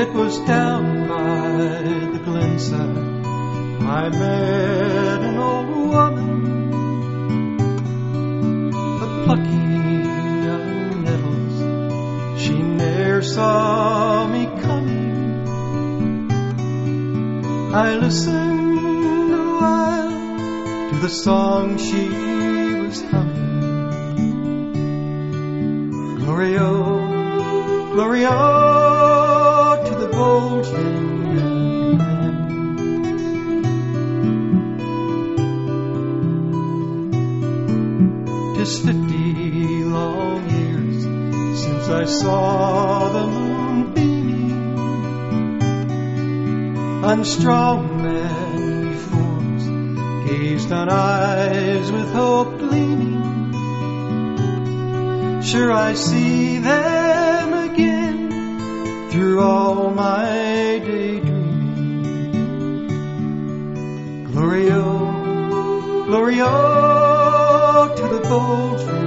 It was down by the glenside I met an old woman, a plucky young nettles. She ne'er saw me coming. I listened a while to the song she was humming. Gloria, Gloria, to the gold-fingered man. 'Tis 50 long years since I saw the moon beaming on strong manly forms, gazed on eyes with hope gleaming. Sure I see them again through all my daydreaming. Gloria, Gloria, to the gold